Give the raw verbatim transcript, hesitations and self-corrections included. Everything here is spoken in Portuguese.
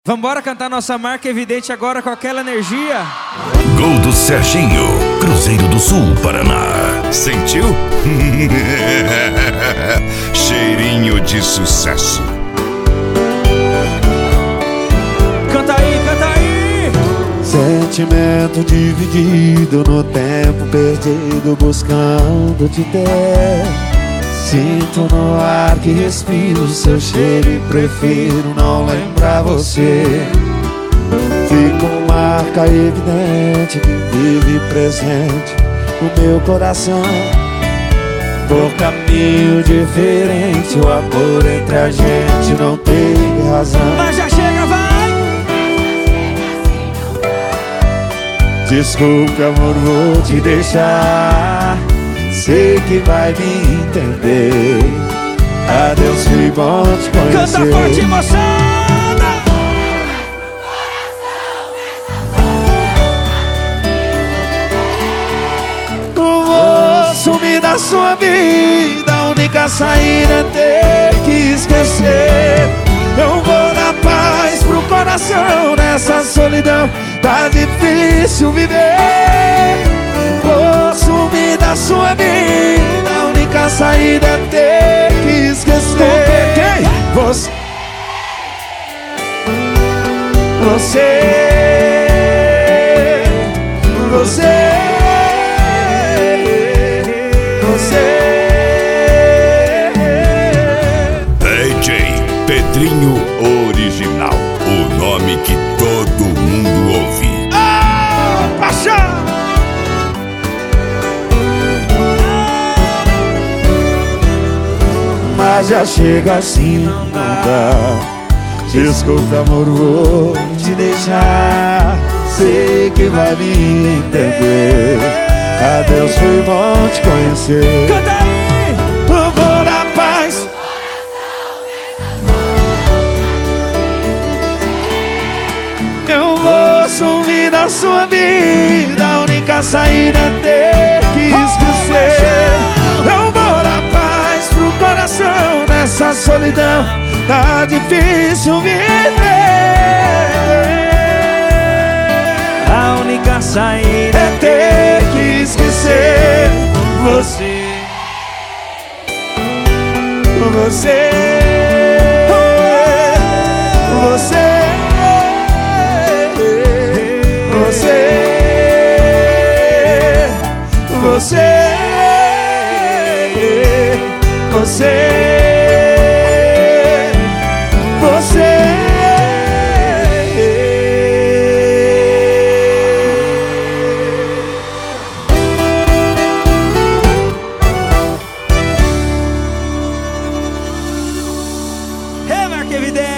Vambora cantar nossa marca evidente agora com aquela energia. Gol do Serginho, Cruzeiro do Sul, Paraná. Sentiu? Cheirinho de sucesso. Canta aí, canta aí. Sentimento dividido no tempo perdido, buscando te ter. Sinto no ar que respiro seu cheiro e prefiro não lembrar você. Fica uma marca evidente que vive presente no meu coração. Por caminho diferente, o amor entre a gente não tem razão. Mas já chega, vai! Desculpa, amor, vou te deixar. Sei que vai me entender. Adeus, foi bom te conhecer. Canta forte, emocionada. Vou sumir da sua vida. A única saída é ter que esquecer. Eu vou dar paz pro coração. Nessa solidão tá difícil viver. Vou sumir da sua vida. A única saída é ter que esquecer. Quem? Você. Você. Você. Você. D J Pedrinho Original, o nome que todo mundo ouve. Ah, paixão! Mas já chega assim, não dá. Desculpa, amor, vou te deixar. Sei que vai me entender. Adeus, foi bom te conhecer. Canta aí! Eu vou dar paz. Eu vou sumir da sua vida. A única saída é ter que esquecer. Eu vou dar paz pro coração. Nessa solidão tá difícil viver. A única saída É ter que esquecer você. Você. Você. Você. Você. Você. Você. é marca evidente.